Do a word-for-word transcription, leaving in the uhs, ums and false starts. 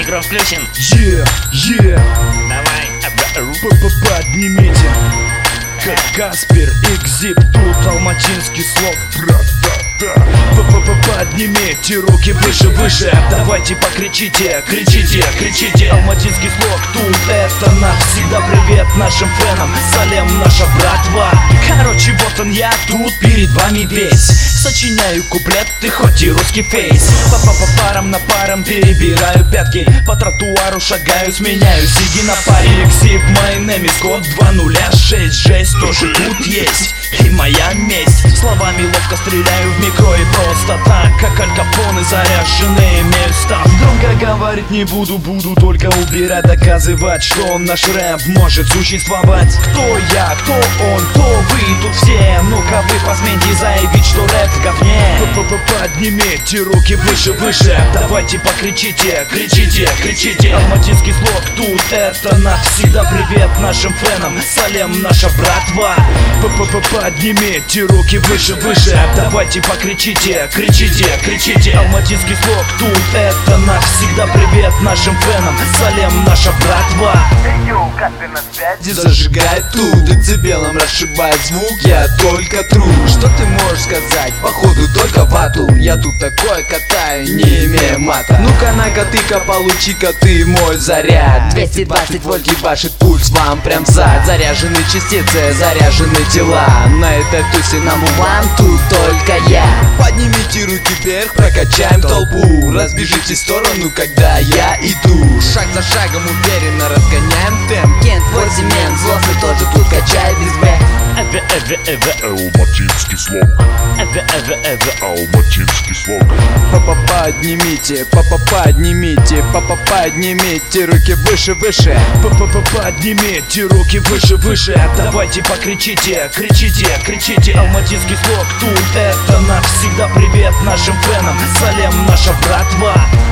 Микро включен. Е, е, Давай. поднимите. Как Каспер, Экзип, тут алматинский слог. Поднимите руки выше, выше. Давайте покричите, кричите, кричите. Алматинский слог, тут это навсегда. Привет нашим фенам, салем наша братва. Короче, вот он я тут перед вами весь. Сочиняю куплеты, хоть и русский фейс. По, -по, -по парам на парам перебираю пятки. По тротуару шагаю, сменяю, сиди на паре. Экзип, my name is код два нуля шесть. Жесть тоже тут есть, и моя месть. Словами ловко стреляю в микро и просто так, как Аль Капоне, заряженные места. Громко говорить не буду, буду только убирать, доказывать, что наш рэп может существовать. Кто я, кто он, кто вы тут все? Ну-ка вы посмейте заявить, что рэп в говне. Поднимите руки выше, выше. Давайте покричите, кричите, кричите. Алматинский слог, тут это навсегда. Привет нашим фенам, салем наша братва. Поднимите руки выше, выше. Давайте покричите, кричите, кричите. Алматинский слог, тут это навсегда. Привет нашим фенам, салем наша братва. Йоу, Каспер на связи. Зажигает тут, децибелом расшибает звук, я только тру. Что ты можешь сказать? Походу только вату. Я тут такое катаю, не имея мата. Ну-ка на-ка ты-ка, получи-ка ты мой заряд. Двести двадцать вольт ебашит пульс вам прям в зад. Заряжены частицы, заряжены тела. На этой тусе нам уван, тут только я. Поднимите руки вверх, прокачаем толпу. Разбежитесь в сторону, когда я иду. Шаг за шагом уверенно разгоняем темп. Кент, твой семен, злостный тоже тут качает без бэ. Эве, эве, эве, Алматинский слог. эве, эве, эве. Алматинский слог. Папа, поднимите, папа, поднимите, папа, поднимите руки выше, выше. Поднимите руки выше, выше. Давайте покричите, кричите, кричите. Алматинский слог, тут это навсегда. Привет нашим фенам, салем наша братва.